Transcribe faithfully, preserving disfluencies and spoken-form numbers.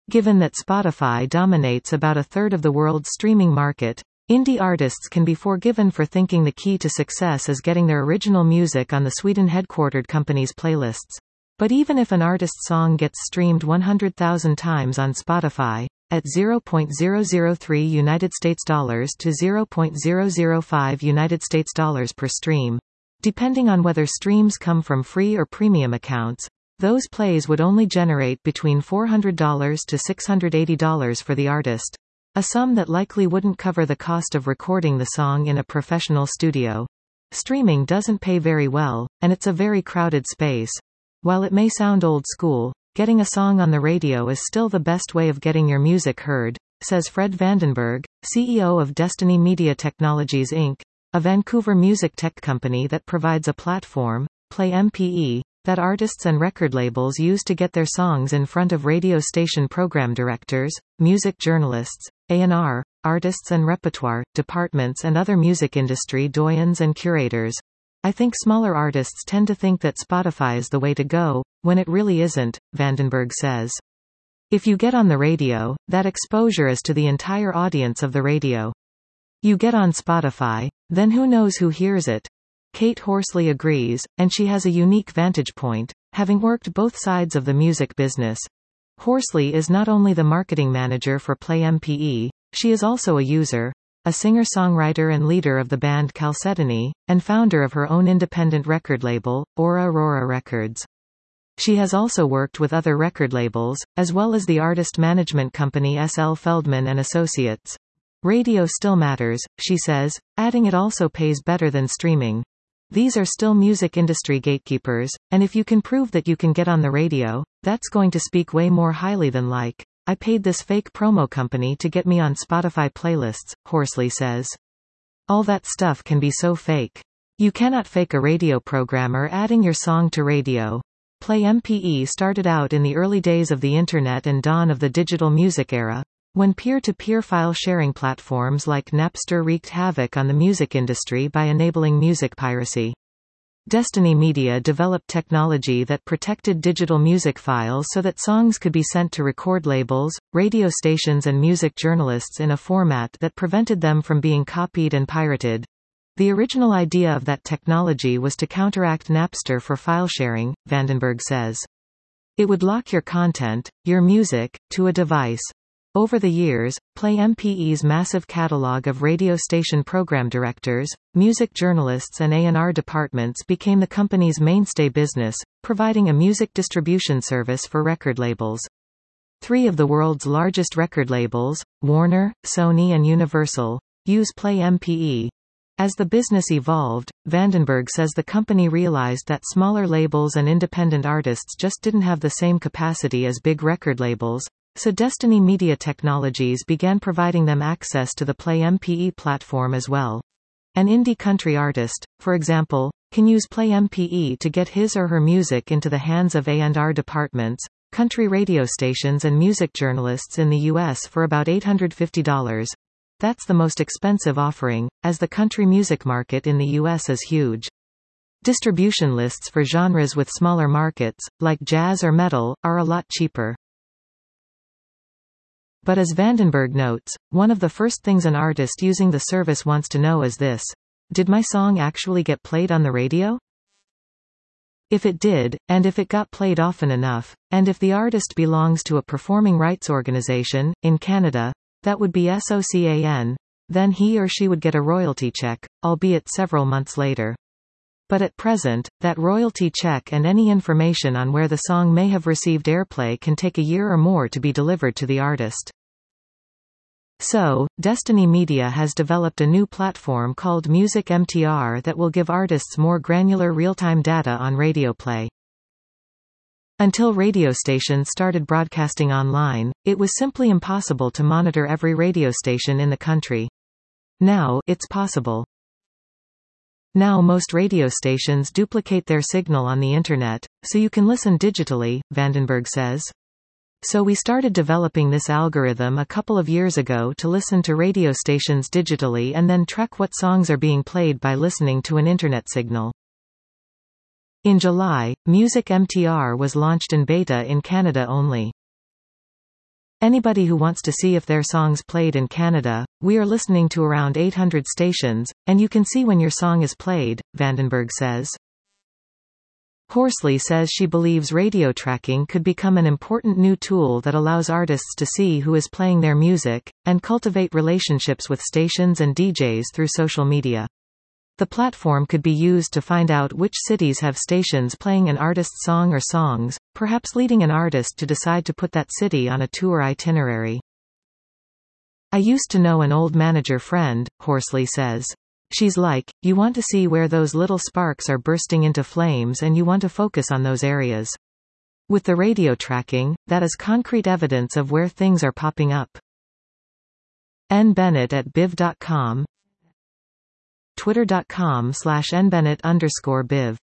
Given that Spotify dominates about a third of the world's streaming market, indie artists can be forgiven for thinking the key to success is getting their original music on the Sweden-headquartered company's playlists. But even if an artist's song gets streamed one hundred thousand times on Spotify, at zero point zero zero three United States dollars to zero point zero zero five United States dollars per stream, depending on whether streams come from free or premium accounts, those plays would only generate between four hundred dollars to six hundred eighty dollars for the artist, a sum that likely wouldn't cover the cost of recording the song in a professional studio. Streaming doesn't pay very well, and it's a very crowded space. While it may sound old school, getting a song on the radio is still the best way of getting your music heard, says Fred Vandenberg, C E O of Destiny Media Technologies Incorporated, a Vancouver music tech company that provides a platform, Play M P E, that artists and record labels use to get their songs in front of radio station program directors, music journalists, A and R, artists and repertoire departments and other music industry doyens and curators. I think smaller artists tend to think that Spotify is the way to go, when it really isn't, Vandenberg says. If you get on the radio, that exposure is to the entire audience of the radio. You get on Spotify, then who knows who hears it? Kate Horsley agrees, and she has a unique vantage point, having worked both sides of the music business. Horsley is not only the marketing manager for Play M P E, she is also a user, a singer-songwriter and leader of the band Chalcedony, and founder of her own independent record label, Aura Aurora Records. She has also worked with other record labels, as well as the artist management company S L Feldman and Associates. Radio still matters, she says, adding it also pays better than streaming. These are still music industry gatekeepers, and if you can prove that you can get on the radio, that's going to speak way more highly than like, I paid this fake promo company to get me on Spotify playlists, Horsley says. All that stuff can be so fake. You cannot fake a radio programmer adding your song to radio. Play M P E started out in the early days of the internet and dawn of the digital music era, when peer-to-peer file-sharing platforms like Napster wreaked havoc on the music industry by enabling music piracy. Destiny Media developed technology that protected digital music files so that songs could be sent to record labels, radio stations and music journalists in a format that prevented them from being copied and pirated. The original idea of that technology was to counteract Napster for file sharing, Vandenberg says. It would lock your content, your music, to a device. Over the years, Play M P E's massive catalog of radio station program directors, music journalists and A and R departments became the company's mainstay business, providing a music distribution service for record labels. Three of the world's largest record labels, Warner, Sony and Universal, use Play M P E. As the business evolved, Vandenberg says the company realized that smaller labels and independent artists just didn't have the same capacity as big record labels, so Destiny Media Technologies began providing them access to the Play M P E platform as well. An indie country artist, for example, can use Play M P E to get his or her music into the hands of A and R departments, country radio stations and music journalists in the U S for about eight hundred fifty dollars. That's the most expensive offering, as the country music market in the U S is huge. Distribution lists for genres with smaller markets, like jazz or metal, are a lot cheaper. But as Vandenberg notes, one of the first things an artist using the service wants to know is this: did my song actually get played on the radio? If it did, and if it got played often enough, and if the artist belongs to a performing rights organization, in Canada, that would be S O C A N, then he or she would get a royalty check, albeit several months later. But at present, that royalty check and any information on where the song may have received airplay can take a year or more to be delivered to the artist. So, Destiny Media has developed a new platform called Music M T R that will give artists more granular real-time data on radio play. Until radio stations started broadcasting online, it was simply impossible to monitor every radio station in the country. Now, it's possible. Now most radio stations duplicate their signal on the internet, so you can listen digitally, Vandenberg says. So we started developing this algorithm a couple of years ago to listen to radio stations digitally and then track what songs are being played by listening to an internet signal. In July, Music M T R was launched in beta in Canada only. Anybody who wants to see if their song's played in Canada, we are listening to around eight hundred stations, and you can see when your song is played, Vandenberg says. Horsley says she believes radio tracking could become an important new tool that allows artists to see who is playing their music, and cultivate relationships with stations and D Js through social media. The platform could be used to find out which cities have stations playing an artist's song or songs, perhaps leading an artist to decide to put that city on a tour itinerary. I used to know an old manager friend, Horsley says. She's like, you want to see where those little sparks are bursting into flames and you want to focus on those areas. With the radio tracking, that is concrete evidence of where things are popping up. N Bennett at biv dot com, twitter dot com slash nbennett underscore biv.